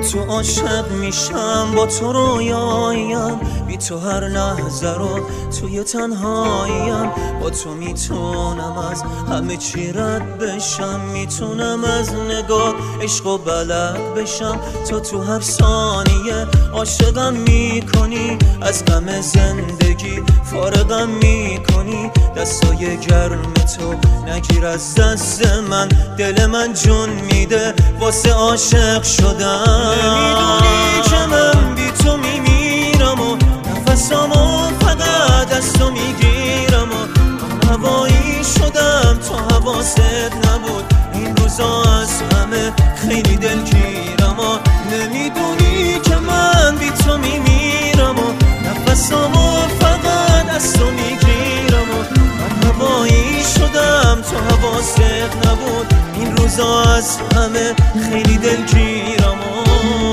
تو عاشق میشم، با تو رویایم، بی تو هر لحظه رو توی تنهاییم. با تو میتونم از همه چی رد بشم، میتونم از نگاه عشق و بلد بشم. تو هر ثانیه عاشقم میکنی، از غم زندگی فارغم میکنی. دستای گرم تو نگیر از دست من، دل من جون میده واسه عاشق شدم. نمیدونی که من بی تو میمیرم و نفسامو فقط از تو میگیرم و من هوایی شدم تو حواست نبود. این روزا از همه خیلی دلگیرم و نمیدونی که من بی تو میمیرم و نفسامو فقط از تو میگیرم و من هوایی شدم تو حواست نبود. این روزا از همه خیلی دلگیرم و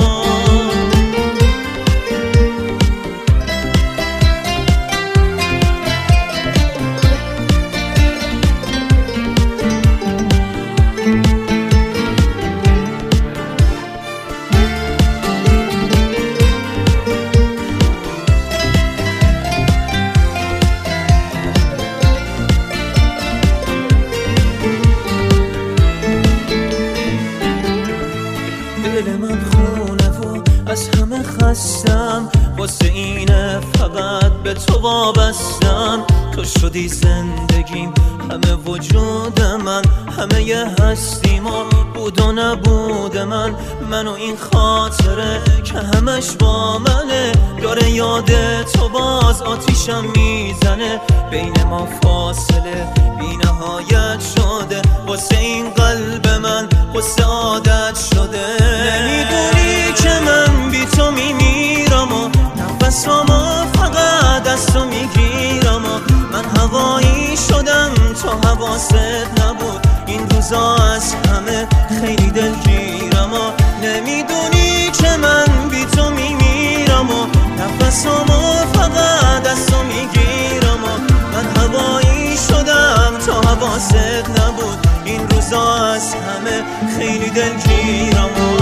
دل من خونه و از همه خستم، واسه اینه فقط به تو وابستم. تو شدی زندگیم، همه وجود من، همه ی هستیم و بود و نبود من و این خاطره که همش با منه. داره یاد تو باز آتیشم میزنه، بین ما فاصله بی نهایت شده. واسه این قلب من واسه عادت شده. نمیدونی که من بی تو میمیرم و نفسامو فقط از تو میگیرم و من هوایی شدم تو حواست نبود. این روزا از همه خیلی دلگیرم و نمیدونی که من بی تو میمیرم و نفسامو فقط از تو میگیرم و من هوایی شدم تو حواست نبود. این روزا از همه خیلی دلگیرم و